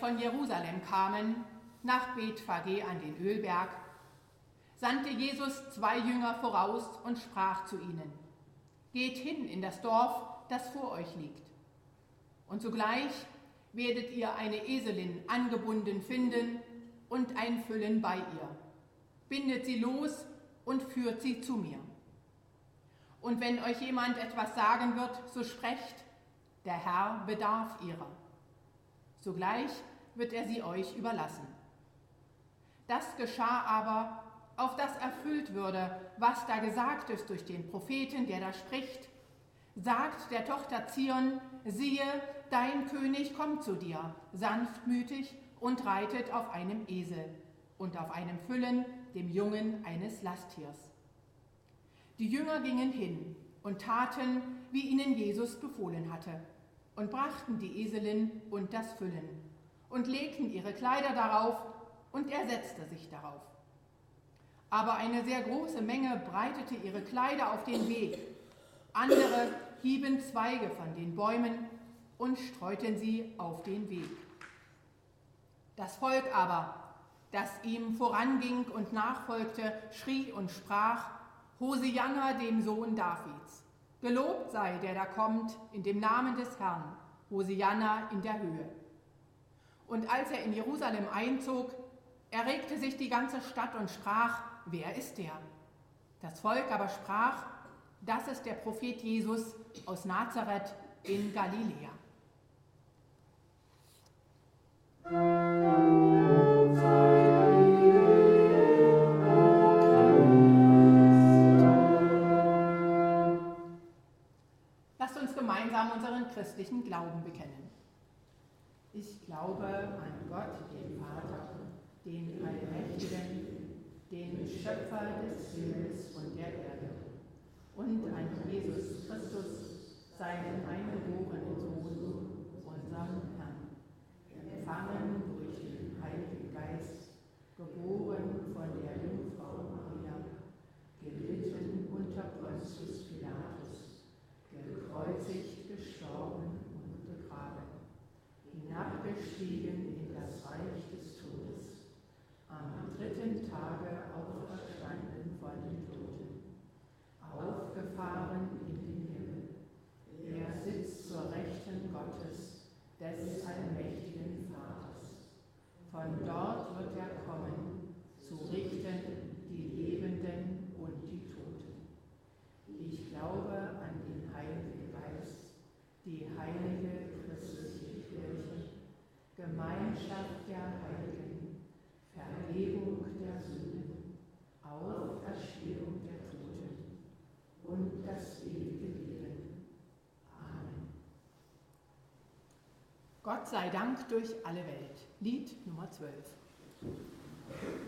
von Jerusalem kamen, nach Bethphage an den Ölberg, sandte Jesus 2 Jünger voraus und sprach zu ihnen: Geht hin in das Dorf, das vor euch liegt. Und sogleich werdet ihr eine Eselin angebunden finden und ein Füllen bei ihr. Bindet sie los und führt sie zu mir. Und wenn euch jemand etwas sagen wird, so sprecht: Der Herr bedarf ihrer. Sogleich wird er sie euch überlassen. Das geschah aber, auf das erfüllt würde, was da gesagt ist durch den Propheten, der da spricht: Sagt der Tochter Zion, siehe, dein König kommt zu dir, sanftmütig und reitet auf einem Esel und auf einem Füllen, dem Jungen eines Lasttiers. Die Jünger gingen hin und taten, wie ihnen Jesus befohlen hatte, und brachten die Eselin und das Füllen und legten ihre Kleider darauf, und er setzte sich darauf. Aber eine sehr große Menge breitete ihre Kleider auf den Weg. Andere hieben Zweige von den Bäumen und streuten sie auf den Weg. Das Volk aber, das ihm voranging und nachfolgte, schrie und sprach: Hosianna dem Sohn Davids. Gelobt sei, der da kommt, in dem Namen des Herrn. Hosianna in der Höhe. Und als er in Jerusalem einzog, erregte sich die ganze Stadt und sprach: Wer ist der? Das Volk aber sprach: Das ist der Prophet Jesus aus Nazareth in Galiläa. Lasst uns gemeinsam unseren christlichen Glauben bekennen. Ich glaube an Gott, den Vater, den Allmächtigen, den Schöpfer des Himmels und der Erde, und an Jesus Christus, seinen eingeborenen Sohn, unseren Herrn, empfangen durch den Heiligen Geist, geboren von der Jungfrau Maria, gelitten unter Pontius Pilatus, gekreuzigt, gestorben und begraben, hinabgestiegen in das Reich des Todes, am 3. Tage auferstanden von den Toten, aufgefahren in den Himmel. Er sitzt zur Rechten Gottes, des allmächtigen Vaters. Von dort wird er kommen, zu richten die Lebenden und die Toten. Ich glaube an den Heiligen Geist, die heilige christliche Kirche, Gemeinschaft der Heiligen, Vergebung der Sünden, Auferstehung der Toten und das ewige Leben. Amen. Gott sei Dank durch alle Welt. Lied Nummer 12.